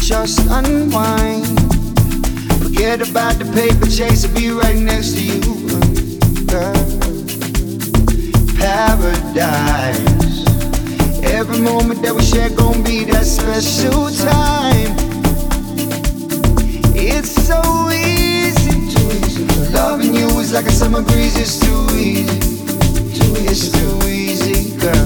just unwind. Forget about the paper chase, I'll be right next to you, girl. Paradise. Every moment that we share gon' be that special time. It's so easy, too easy. Loving you is like a summer breeze, it's too easy. It's too easy, girl.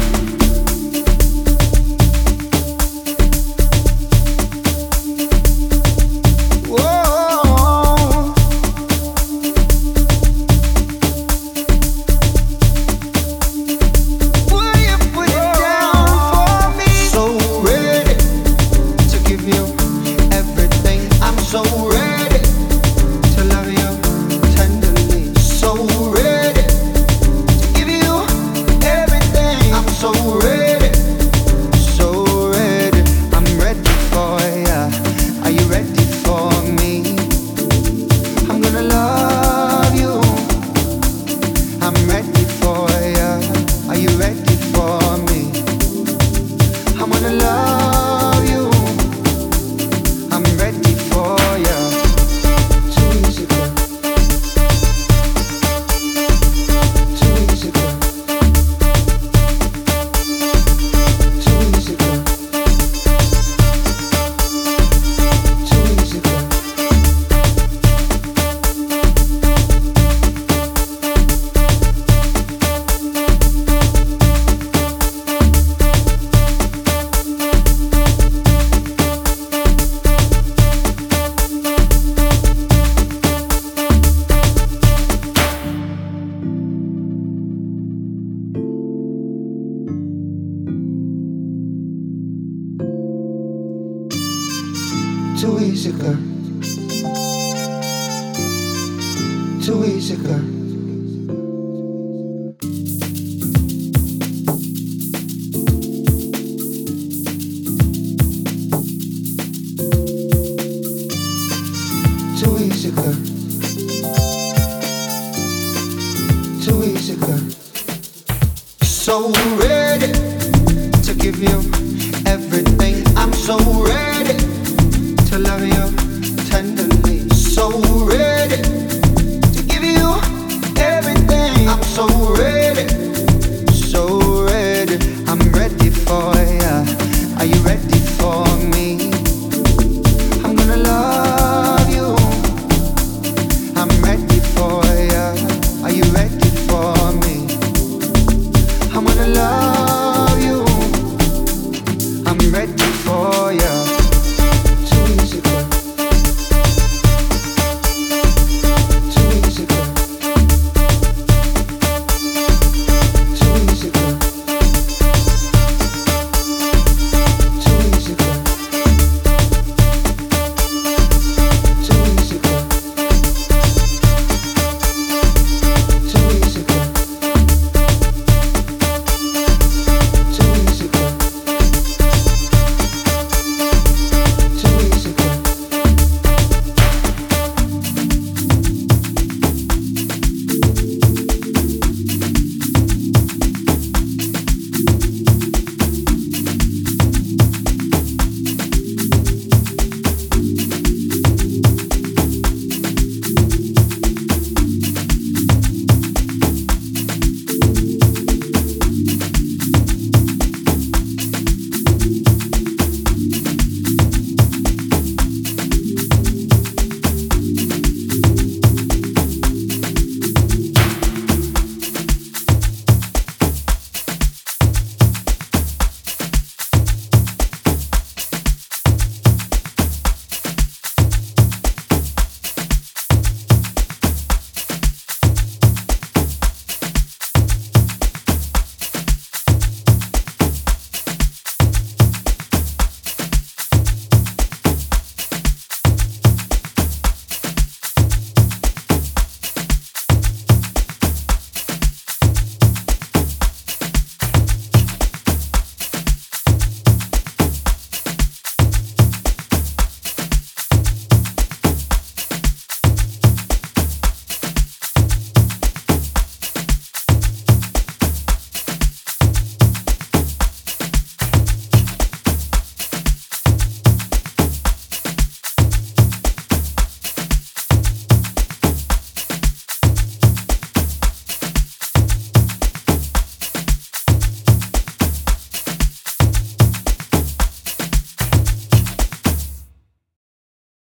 Too easy, girl. Too easy, girl. Too easy, girl. Too easy, girl. So ready to give you everything. I'm so ready to love you tenderly, so ready.